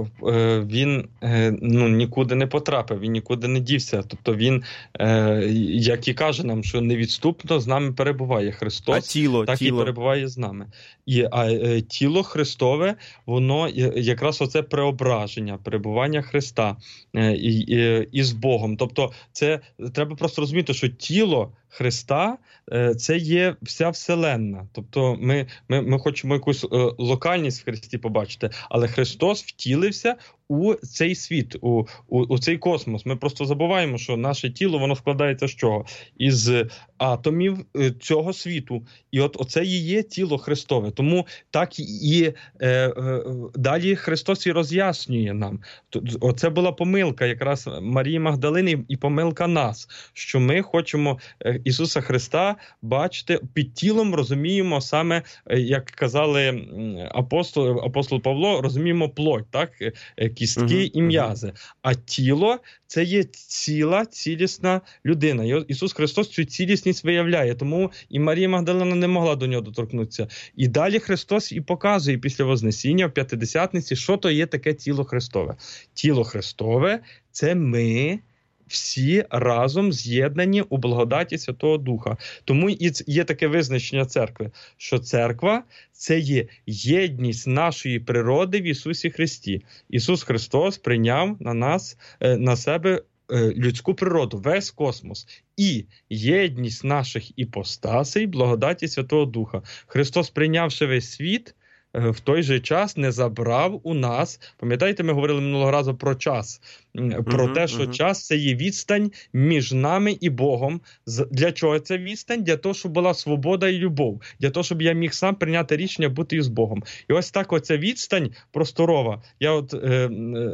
е, він е, ну, нікуди не потрапив, він нікуди не дівся. Тобто він, е, як і каже нам, що невідступно з нами перебуває Христос, а тіло, так тіло. і перебуває з нами. І, а е, тіло Христове, воно якраз оце преображення, перебування Христа е, і, і, і з Богом. Тобто це треба просто розуміти, що тіло Христа – це є вся вселенна. Тобто ми, ми, ми хочемо якусь е, локальність в Христі побачити, але Христос втілився у цей світ, у, у, у цей космос. Ми просто забуваємо, що наше тіло, воно складається з чого? Із атомів цього світу. І от оце і є тіло Христове. Тому так і е, е, далі Христос і роз'яснює нам. Оце була помилка якраз Марії Магдалини і помилка нас, що ми хочемо Ісуса Христа бачити під тілом, розуміємо саме, як казали апостол, апостол Павло, розуміємо плоть, так? Кістки uh-huh, і м'язи. Uh-huh. А тіло – це є ціла, цілісна людина. І Ісус Христос цю цілісність виявляє. Тому і Марія Магдалина не могла до нього доторкнутися. І далі Христос і показує після Вознесіння в П'ятидесятниці, що то є таке тіло Христове. Тіло Христове – це ми, всі разом з'єднані у благодаті Святого Духа. Тому і є таке визначення церкви, що церква – це є єдність нашої природи в Ісусі Христі. Ісус Христос прийняв на нас, на себе людську природу, весь космос. І єдність наших іпостасей в благодаті Святого Духа. Христос, прийнявши весь світ, в той же час не забрав у нас, пам'ятаєте, ми говорили минулого разу про час, про uh-huh, те, що uh-huh. час – це є відстань між нами і Богом. Для чого ця відстань? Для того, щоб була свобода і любов. Для того, щоб я міг сам прийняти рішення бути із Богом. І ось так оця відстань просторова. Я от е, е,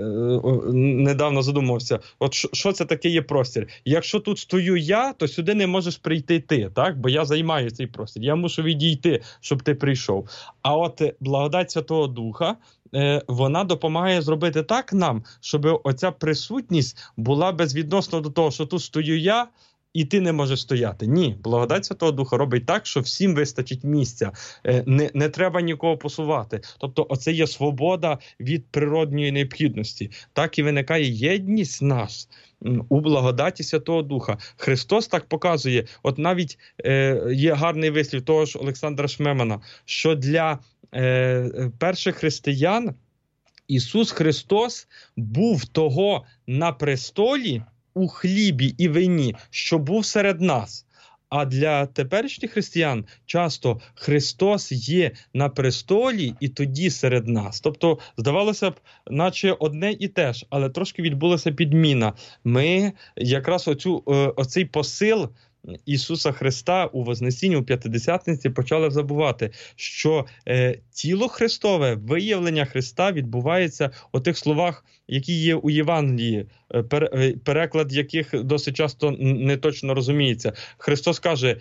недавно задумався, от що це таке є простір? Якщо тут стою я, то сюди не можеш прийти ти, так? Бо я займаю цей простір. Я мушу відійти, щоб ти прийшов. А от благодать Святого Духа, вона допомагає зробити так нам, щоб оця присутність була безвідносно до того, що тут стою я, і ти не можеш стояти. Ні, благодать Святого Духа робить так, що всім вистачить місця. Не, не треба нікого посувати. Тобто оце є свобода від природньої необхідності. Так і виникає єдність нас у благодаті Святого Духа. Христос так показує, от навіть е, є гарний вислів того ж Олександра Шмемана, що для е, перших християн Ісус Христос був того на престолі у хлібі і вині, що був серед нас. А для теперішніх християн часто Христос є на престолі і тоді серед нас. Тобто, здавалося б, наче одне і те ж, але трошки відбулася підміна. Ми якраз оцю, оцей посил Ісуса Христа у Вознесінні, у П'ятидесятниці почали забувати, що е, тіло Христове, виявлення Христа відбувається у тих словах, які є у Євангелії, пер, переклад яких досить часто не точно розуміється. Христос каже,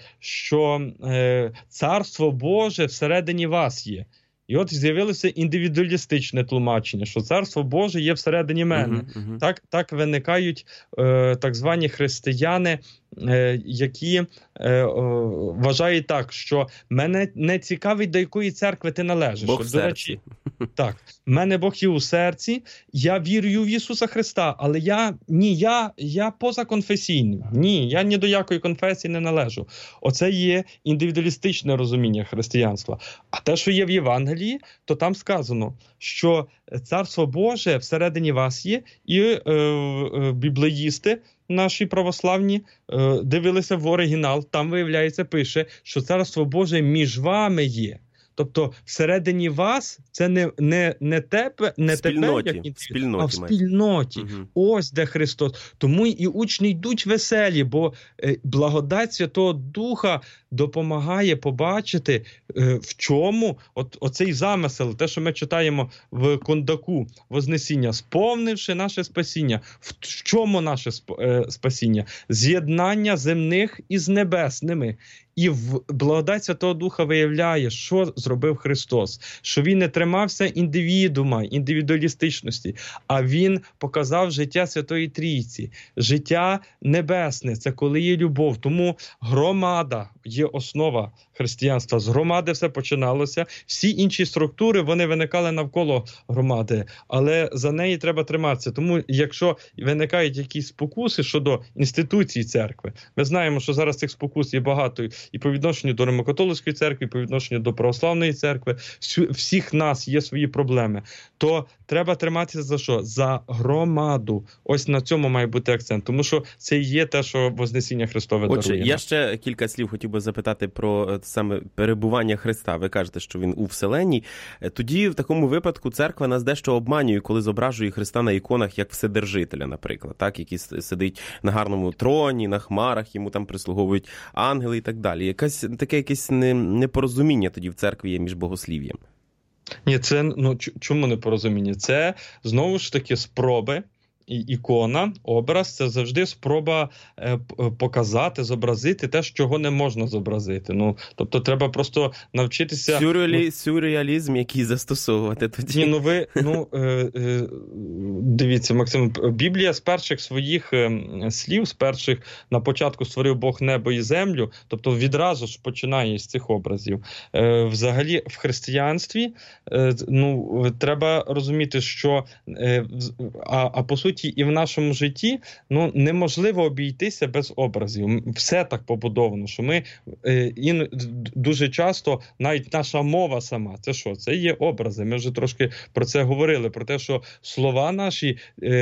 що е, Царство Боже всередині вас є. І от з'явилося індивідуалістичне тлумачення, що Царство Боже є всередині мене. Uh-huh, uh-huh. Так, так виникають е, так звані християни, е, які е, е, вважають так, що мене не цікавить, до якої церкви ти належиш. Бог що, в до серці. речі, так, мене Бог є у серці, я вірю в Ісуса Христа, але я, ні, я, я позаконфесійний. Ні, я ні до якої конфесії не належу. Оце є індивідуалістичне розуміння християнства. А те, що є в Євангелії, то там сказано, що Царство Боже всередині вас є, і е, е, біблеїсти наші православні е, дивилися в оригінал, там, виявляється, пише, що Царство Боже між вами є. Тобто всередині вас це не, не, не, тепе, не спільноті, тепер, як спільноті, а в спільноті. Угу. Ось де Христос. Тому і учні йдуть веселі, бо е, благодать Святого Духа допомагає побачити, е, в чому от, оцей замисел, те, що ми читаємо в Кондаку Вознесіння, сповнивши наше спасіння. В, в чому наше сп, е, спасіння? З'єднання земних із небесними. І в благодать Святого Духа виявляє, що зробив Христос. Що Він не тримався індивідуума, індивідуалістичності, а Він показав життя Святої Трійці. Життя небесне – це коли є любов. Тому громада є основа християнства. З громади все починалося. Всі інші структури, вони виникали навколо громади. Але за неї треба триматися. Тому якщо виникають якісь спокуси щодо інституції церкви, ми знаємо, що зараз цих спокус є багато і по відношенню до Римо-католицької церкви, і по відношенню до православної церкви. Всіх нас є свої проблеми. То треба триматися за що? За громаду. Ось на цьому має бути акцент. Тому що це є те, що Вознесіння Христове дарує. Отже, я ще кілька слів хотів би запитати про саме перебування Христа. Ви кажете, що Він у вселенні. Тоді в такому випадку церква нас дещо обманює, коли зображує Христа на іконах як Вседержителя, наприклад, так, який сидить на гарному троні, на хмарах, йому там прислуговують ангели і так далі. Якась таке якесь непорозуміння тоді в церкві є між богослів'ям. Ні, це, ну, чому непорозуміння? Це, знову ж таки, спроби. І ікона, образ – це завжди спроба е, показати, зобразити те, чого не можна зобразити. Ну, тобто треба просто навчитися... Сюрреалі... Ну, сюрреалізм, який застосовувати тоді. Ні, ну ви, ну, е, е, дивіться, Максим, Біблія з перших своїх е, слів, з перших на початку створив Бог небо і землю, тобто відразу ж починає з цих образів. Е, взагалі в християнстві е, ну, треба розуміти, що е, а, а по суті і в нашому житті, ну, неможливо обійтися без образів. Все так побудовано, що ми е, і дуже часто, навіть наша мова сама, це що? Це є образи. Ми вже трошки про це говорили, про те, що слова наші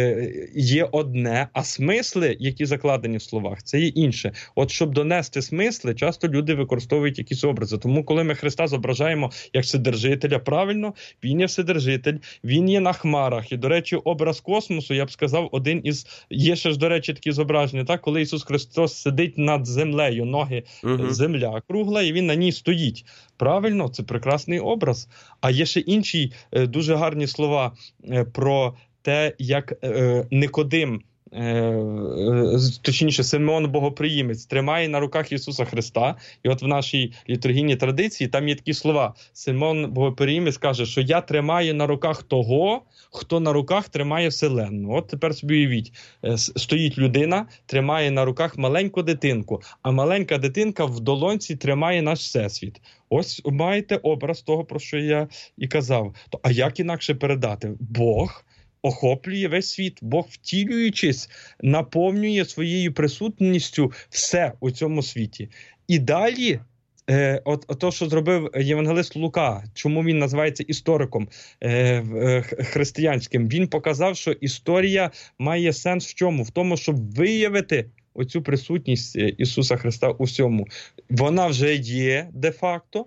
е, є одне, а смисли, які закладені в словах, це є інше. От щоб донести смисли, часто люди використовують якісь образи. Тому, коли ми Христа зображаємо як Вседержителя, правильно, Він є Вседержитель, Він є на хмарах. І, до речі, образ космосу, я б сказав, один із... Є ще ж, до речі, такі зображення, так? Коли Ісус Христос сидить над землею, ноги, uh-huh. земля кругла, і Він на ній стоїть. Правильно, це прекрасний образ. А є ще інші е, дуже гарні слова е, про те, як е, Никодим точніше, Симеон Богоприємець тримає на руках Ісуса Христа. І от в нашій літургійній традиції там є такі слова. Симеон Богоприємець каже, що я тримаю на руках того, хто на руках тримає вселенну. От тепер собі уявіть, стоїть людина, тримає на руках маленьку дитинку, а маленька дитинка в долонці тримає наш всесвіт. Ось маєте образ того, про що я і казав. А як інакше передати? Бог охоплює весь світ. Бог, втілюючись, наповнює своєю присутністю все у цьому світі. І далі, е, от, от то, що зробив євангелист Лука, чому він називається істориком е, е, християнським, він показав, що історія має сенс в чому? В тому, щоб виявити оцю присутність Ісуса Христа у всьому. Вона вже є де-факто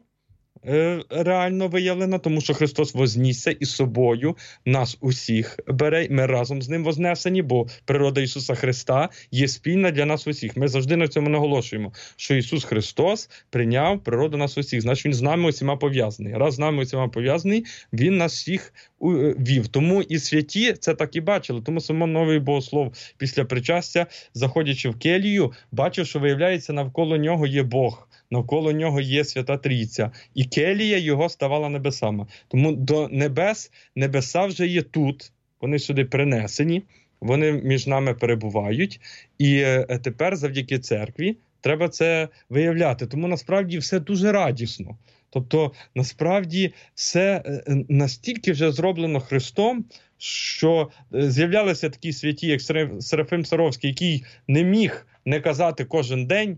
реально виявлена, тому що Христос вознісся і собою нас усіх бере, ми разом з ним вознесені, бо природа Ісуса Христа є спільна для нас усіх. Ми завжди на цьому наголошуємо, що Ісус Христос прийняв природу нас усіх, значить Він з нами усіма пов'язаний. Раз з нами усіма пов'язаний, Він нас всіх вів. Тому і святі це так і бачили. Тому Симон Новий Богослов після причастя, заходячи в келію, бачив, що виявляється, навколо нього є Бог. Навколо нього є Свята Трійця. І келія його ставала небесами. Тому до небес, небеса вже є тут. Вони сюди принесені. Вони між нами перебувають. І тепер завдяки церкві треба це виявляти. Тому насправді все дуже радісно. Тобто насправді все настільки вже зроблено Христом, що з'являлися такі святі, як Серафим Саровський, який не міг не казати кожен день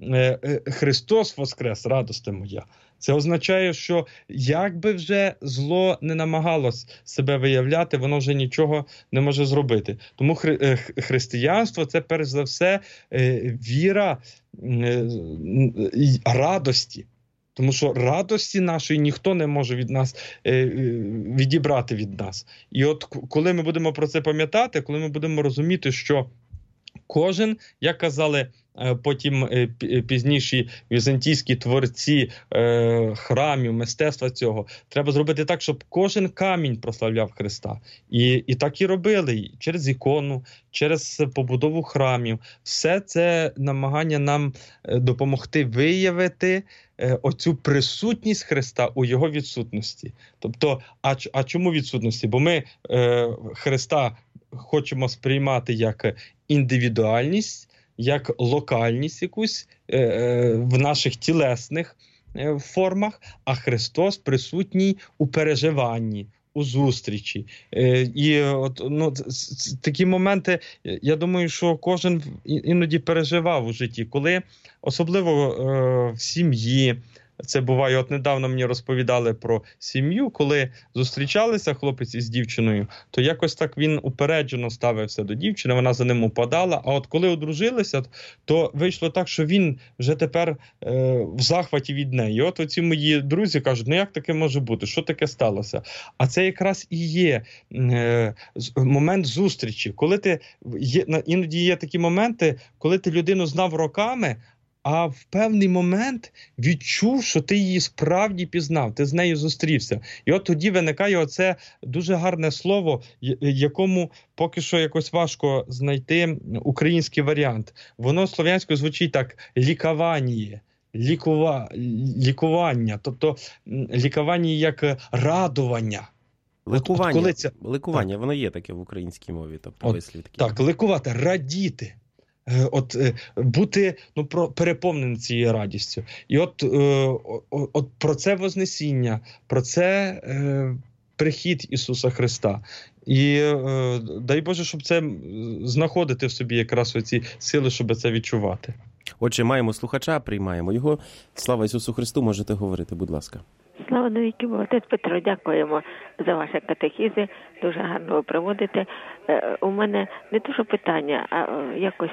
«Христос воскрес, радосте моя». Це означає, що як би вже зло не намагалось себе виявляти, воно вже нічого не може зробити. Тому хри- християнство – це перш за все віра радості. Тому що радості нашої ніхто не може від нас е, відібрати від нас. І от коли ми будемо про це пам'ятати, коли ми будемо розуміти, що кожен, як казали потім пізніші візантійські творці е, храмів, мистецтва цього, треба зробити так, щоб кожен камінь прославляв Христа. І, і так і робили. Через ікону, через побудову храмів. Все це намагання нам допомогти виявити е, оцю присутність Христа у Його відсутності. Тобто, а, а чому відсутності? Бо ми е, Христа хочемо сприймати як індивідуальність, як локальність якусь е, е, в наших тілесних е, формах, а Христос присутній у переживанні, у зустрічі. Е, і от, ну, такі моменти, я думаю, що кожен іноді переживав у житті, коли особливо е, в сім'ї. Це буває, от недавно мені розповідали про сім'ю, коли зустрічалися хлопець із дівчиною, то якось так він упереджено ставився до дівчини, вона за ним упадала, а от коли одружилися, то вийшло так, що він вже тепер е, в захваті від неї. І от оці мої друзі кажуть, ну як таке може бути, що таке сталося? А це якраз і є е, момент зустрічі, коли ти, є, іноді є такі моменти, коли ти людину знав роками, а в певний момент відчув, що ти її справді пізнав, ти з нею зустрівся. І от тоді виникає оце дуже гарне слово, якому поки що якось важко знайти український варіант. Воно слов'янською звучить так «лікаваніє». Лікува... лікування, тобто лікування як радування. Ликування, от, от це... ликування, воно є таке в українській мові, тобто от, вислів такий. Так, ликувати, радіти. От бути ну, про, переповненим цією радістю. І от, е, от про це Вознесіння, про це е, прихід Ісуса Христа. І е, дай Боже, щоб це знаходити в собі якраз оці сили, щоб це відчувати. Отже, маємо слухача, приймаємо його. Слава Ісусу Христу, можете говорити, будь ласка. Слава навіки Богу. Отець Петро, дякуємо за ваші катехізи, дуже гарно ви проводите. Е, у мене не то, що питання, а е, якось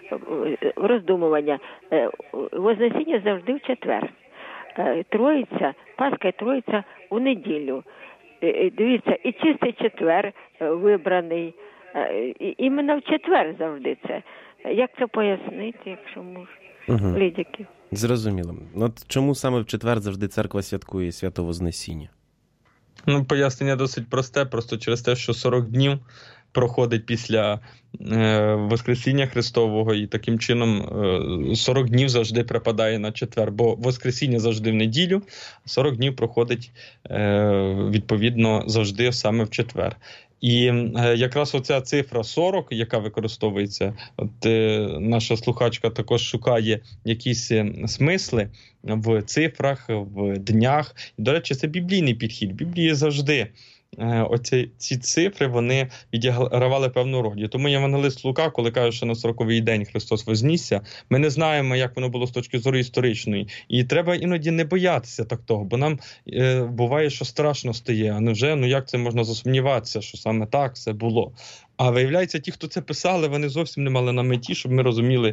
е, роздумування. Е, Вознесіння завжди в четвер. Е, Троїця, Пасха і Троїця у неділю. Е, дивіться, і чистий четвер е, вибраний, е, і, іменно в четвер завжди це. Як це пояснити, якщо можна? Угу. Лідики. Зрозуміло. От чому саме в четвер завжди церква святкує Свято Вознесіння? Ну, пояснення досить просте, просто через те, що сорок днів проходить після е, Воскресіння Христового, і таким чином е, сорок днів завжди припадає на четвер, бо Воскресіння завжди в неділю, сорок днів проходить е, відповідно завжди саме в четвер. І е, якраз оця цифра сорок, яка використовується, от е, наша слухачка також шукає якісь смисли в цифрах, в днях. І, до речі, це біблійний підхід. В Біблії завжди е, оці ці цифри, вони відігравали певну роль. І тому євангелист Лука, коли каже, що на сороковий день Христос вознісся, ми не знаємо, як воно було з точки зору історичної. І треба іноді не боятися так того, бо нам е, буває, що страшно стає. А невже, ну як це можна засумніватися, що саме так все було? А виявляється, ті, хто це писали, вони зовсім не мали на меті, щоб ми розуміли,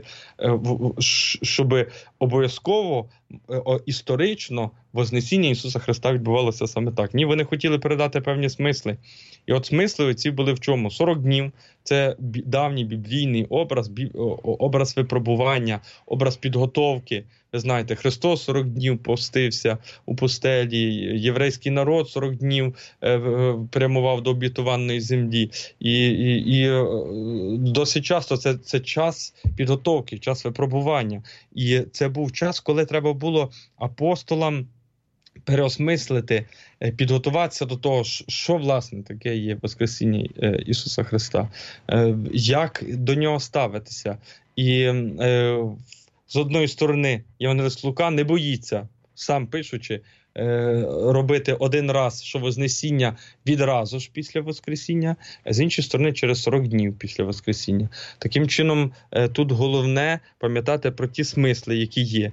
щоб обов'язково історично Вознесіння Ісуса Христа відбувалося саме так. Ні, вони хотіли передати певні смисли. І от смисли ці були в чому? сорок днів – це давній біблійний образ, образ випробування, образ підготовки. Ви знаєте, Христос сорок днів постився у пустелі, єврейський народ сорок днів е, прямував до обітованої землі. І, і, і досить часто це, це час підготовки, час випробування. І це був час, коли треба було апостолам переосмислити, підготуватися до того, що, власне, таке є Воскресіння Ісуса Христа, як до нього ставитися. І е, з одної сторони, євангелист Лука не боїться, сам пишучи, робити один раз, що Вознесіння відразу ж після Воскресіння, а з іншої сторони через сорок днів після Воскресіння. Таким чином, тут головне пам'ятати про ті смисли, які є.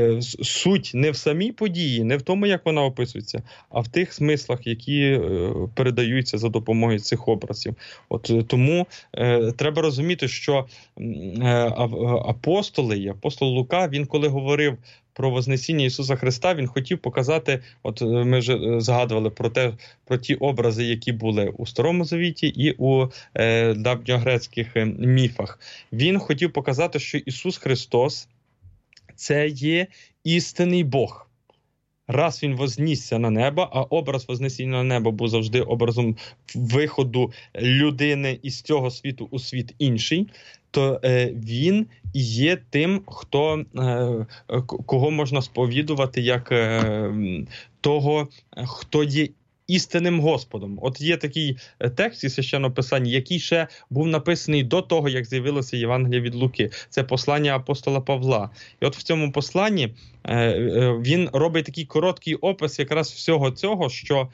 Суть не в самій події, не в тому, як вона описується, а в тих смислах, які передаються за допомогою цих образів. От тому е, треба розуміти, що е, апостоли, і апостол Лука, він коли говорив про Вознесіння Ісуса Христа, він хотів показати, от ми вже згадували про те, про ті образи, які були у Старому Завіті і у е, давньогрецьких міфах. Він хотів показати, що Ісус Христос – це є істинний Бог. Раз він вознісся на небо, а образ вознесіння на небо був завжди образом виходу людини із цього світу у світ інший, то е, він є тим, хто, е, кого можна сповідувати як е, того, хто є істинним Господом. От є такий текст із Священного Писання, який ще був написаний до того, як з'явилося Євангеліє від Луки. Це послання апостола Павла. І от в цьому посланні він робить такий короткий опис якраз всього цього, що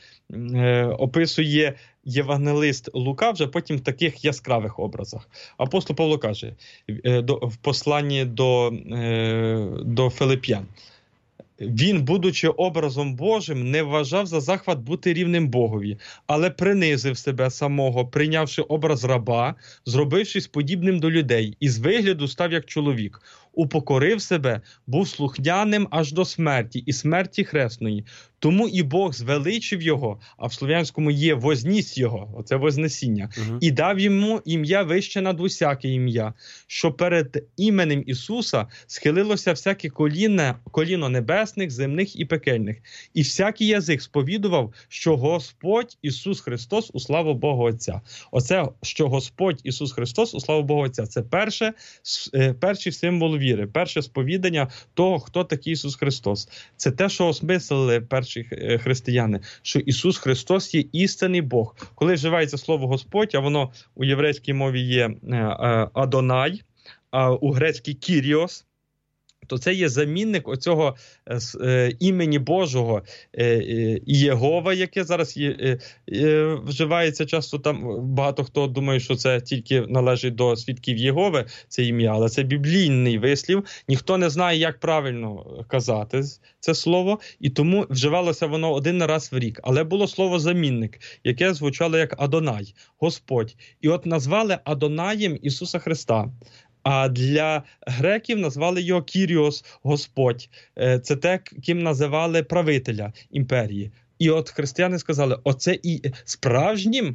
описує євангелист Лука вже потім в таких яскравих образах. Апостол Павло каже в посланні до, до Филип'ян: він, будучи образом Божим, не вважав за захват бути рівним Богові, але принизив себе самого, прийнявши образ раба, зробившись подібним до людей, і з вигляду став як чоловік. Упокорив себе, був слухняним аж до смерті, і смерті хресної. Тому і Бог звеличив його, а в слов'янському є «возніс його», оце Вознесіння, угу. і дав йому ім'я вище над усяке ім'я, що перед іменем Ісуса схилилося всяке коліно, коліно небесних, земних і пекельних, і всякий язик сповідував, що Господь Ісус Христос у славу Бога Отця. Оце, що Господь Ісус Христос у славу Бога Отця, це перше, перший символ віри, перше сповідання того, хто такий Ісус Христос. Це те, що осмислили перші християни, що Ісус Христос є істинний Бог. Коли вживається слово Господь, а воно у єврейській мові є Адонай, а у грецькій Кіріос, то це є замінник оцього е, імені Божого е, е, Єгова, яке зараз є, е, е, вживається часто. Там багато хто думає, що це тільки належить до свідків Єгови, це ім'я, але це біблійний вислів. Ніхто не знає, як правильно казати це слово, і тому вживалося воно один раз в рік. Але було слово замінник, яке звучало як Адонай, Господь. І от назвали Адонаєм Ісуса Христа. А для греків назвали його Кіріос, Господь. Це те, ким називали правителя імперії. І от християни сказали, оце і справжнім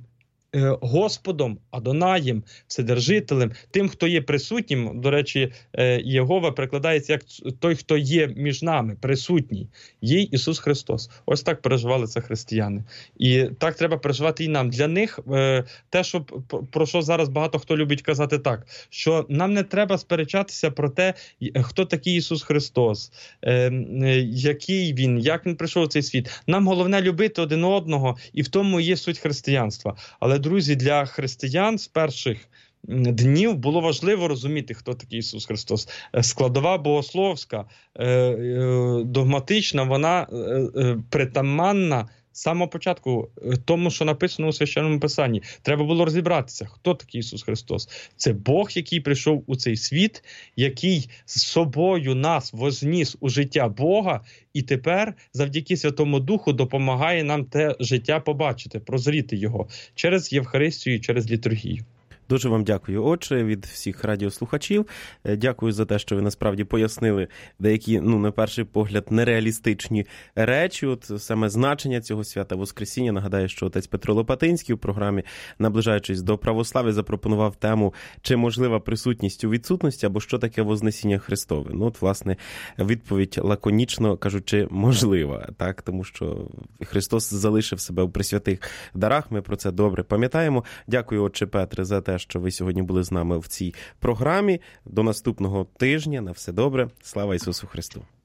Господом, Адонаєм, Вседержителем, тим, хто є присутнім. До речі, Єгова перекладається як той, хто є між нами, присутній. Є Ісус Христос. Ось так переживали це християни. І так треба переживати і нам. Для них те, що, про що зараз багато хто любить казати так, що нам не треба сперечатися про те, хто такий Ісус Христос, який Він, як Він прийшов у цей світ. Нам головне любити один одного, і в тому є суть християнства. Але, друзі, для християн з перших днів було важливо розуміти, хто такий Ісус Христос. Складова богословська, догматична, вона притаманна з самого початку тому, що написано у Священному Писанні. Треба було розібратися, хто такий Ісус Христос. Це Бог, який прийшов у цей світ, який з собою нас возніс у життя Бога, і тепер завдяки Святому Духу допомагає нам те життя побачити, прозріти його через Євхаристію, через літургію. Дуже вам дякую, отче, від всіх радіослухачів. Дякую за те, що ви насправді пояснили деякі, ну, на перший погляд, нереалістичні речі. От саме значення цього свята Воскресіння. Нагадаю, що отець Петро Лопатинський у програмі «Наближаючись до православ'я» запропонував тему, чи можлива присутність у відсутності, або що таке Вознесіння Христове. Ну, от, власне, відповідь лаконічно кажучи, можлива, так, тому що Христос залишив себе у пресвятих дарах, ми про це добре пам'ятаємо. Дякую, отче Петре, за те, що ви сьогодні були з нами в цій програмі. До наступного тижня. На все добре. Слава Ісусу Христу!